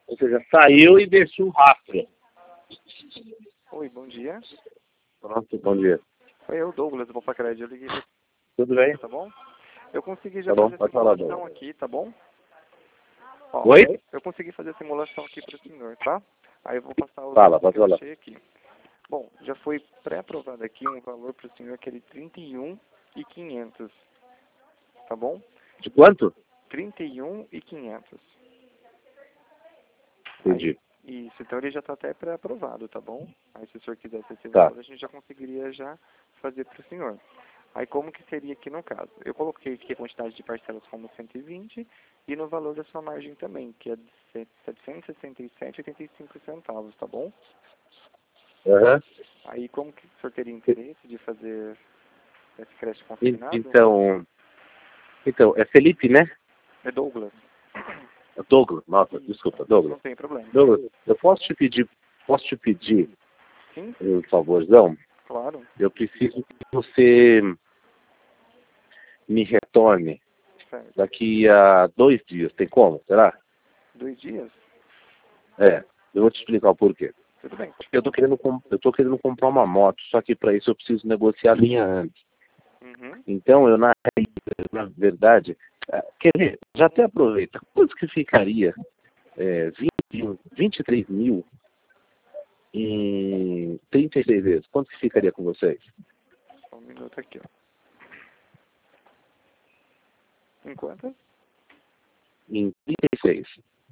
Ou seja, saiu e deixou um rastro. Oi, bom dia. Pronto, bom dia. Foi eu, Douglas, do Popacred. Eu liguei pra Tudo bem? você, tá bom? Eu consegui já Tá bom, fazer a pode falar, simulação Douglas. aqui, tá bom? Ó, Oi? eu consegui fazer a simulação aqui para o senhor, tá? Aí eu vou passar os Fala, dados pode que eu falar. achei aqui. Bom, já foi pré-aprovado aqui um valor para o senhor que é de 31.500, tá bom? De quanto? 31.500. Entendi. Aí, isso, então ele já está até pré-aprovado, tá bom? Aí se o senhor quisesse esse Tá. valor, a gente já conseguiria já fazer para o senhor. Aí como que seria aqui no caso? Eu coloquei aqui a quantidade de parcelas como 120 e no valor da sua margem também, que é de 767,85 centavos, tá bom? Aham. Aí como que o senhor teria interesse de fazer esse crédito consignado? Então, é Felipe, né? É Douglas. É Douglas, nossa, Isso, desculpa, Douglas. não tem problema. Douglas, eu posso te pedir Sim, um favorzão? claro. Eu preciso que você me retorne Certo. daqui a 2 dias. Tem como? Será? 2 dias? É, eu vou te explicar o porquê. Tudo bem. Eu tô querendo comprar uma moto, só que para isso eu preciso negociar a linha antes. Uhum. Então, na verdade, quer ver, já até aproveita, quanto que ficaria 23 mil em 36 vezes? Quanto que ficaria com vocês? Só um minuto aqui, ó. Enquanto? Em 36.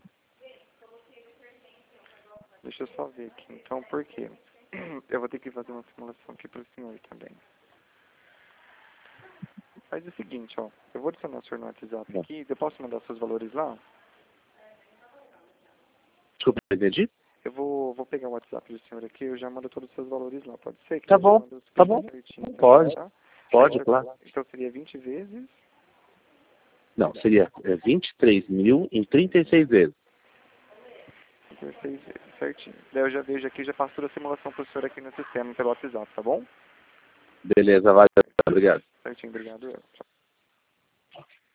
Deixa eu só ver aqui. Então, por quê? Eu vou ter que fazer uma simulação aqui para o senhor também. Faz o seguinte, ó. Eu vou adicionar o senhor no WhatsApp aqui. Eu posso mandar seus valores lá? Desculpa, não entendi? Eu vou pegar o WhatsApp do senhor aqui. Eu já mando todos os seus valores lá. Pode ser? Que Tá daí eu já bom, mando os tá pedidos bom. certinho pra Pode, você, tá? pode, claro. Então seria 20 vezes. Não, seria 23 mil em 36 vezes. 16 vezes, certinho. Daí eu já vejo aqui, já passo toda a simulação pro senhor aqui no sistema pelo WhatsApp, tá bom? Beleza, vai, obrigado. Certinho, obrigado. Tchau.